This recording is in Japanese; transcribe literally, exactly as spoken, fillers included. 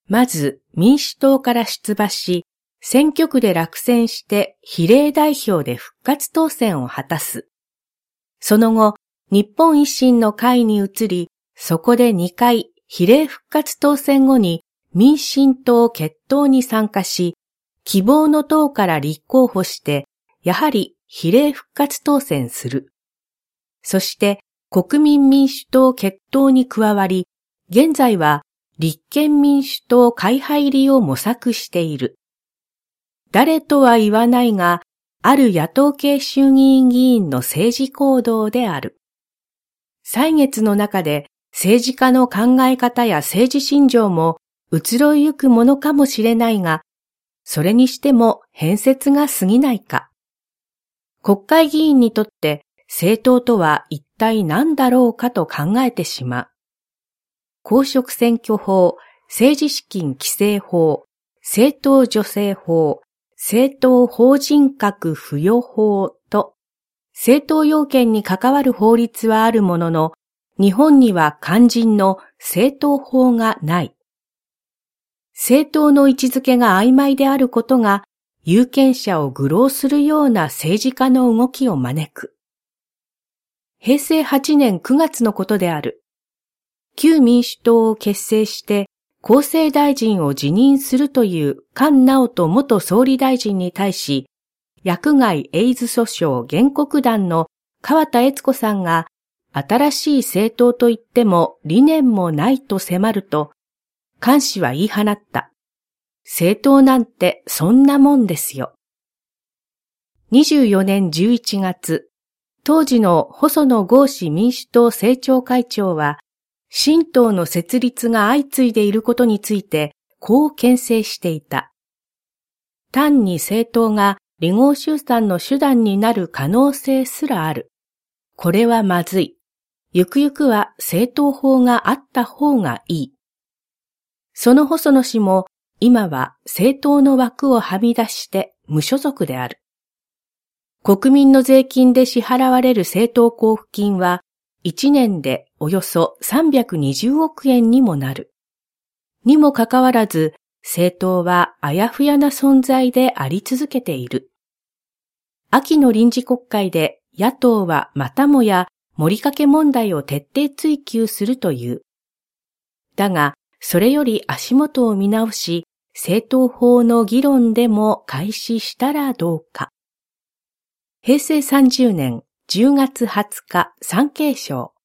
まず民主党から出馬し、選挙区で落選して比例代表で復活当選を果たす。その後、日本維新の会に移り、そこでにかい比例復活当選後に民進党結党に参加し、希望の党から立候補して、やはり比例復活当選する。そして国民民主党結党に加わり、現在は立憲民主党会派入りを模索している。誰とは言わないが、ある野党系衆議院議員の政治行動である。歳月の中で政治家の考え方や政治信条も移ろいゆくものかもしれないが、それにしても変節が過ぎないか。国会議員にとって政党とは一体何だろうかと考えてしまう。公職選挙法、政治資金規正法、政党助成法、政党法人格付与法と、政党要件に関わる法律はあるものの、日本には肝心の政党法がない。政党の位置づけが曖昧であることが、有権者を愚弄するような政治家の動きを招く。へいせいはちねんくがつのことである。旧民主党を結成して厚生大臣を辞任するという菅直人元総理大臣に対し、薬害エイズ訴訟原告団の川田悦子さんが新しい政党といっても理念もないと迫ると、菅氏は言い放った。政党なんてそんなもんですよ。にじゅうよねんじゅういちがつ、当時の細野豪志民主党政調会長は、新党の設立が相次いでいることについて、こう牽制していた。単に政党が離合集散の手段になる可能性すらある。これはまずい。ゆくゆくは政党法があった方がいい。その細野氏も今は政党の枠をはみ出して無所属である。国民の税金で支払われる政党交付金はいちねんでおよそさんびゃくにじゅうおくえんにもなる。にもかかわらず、政党はあやふやな存在であり続けている。秋の臨時国会で野党はまたもや盛りかけ問題を徹底追及するという。だが、それより足元を見直し、政党法の議論でも開始したらどうか。へいせいさんじゅうねんじゅうがつはつか産経省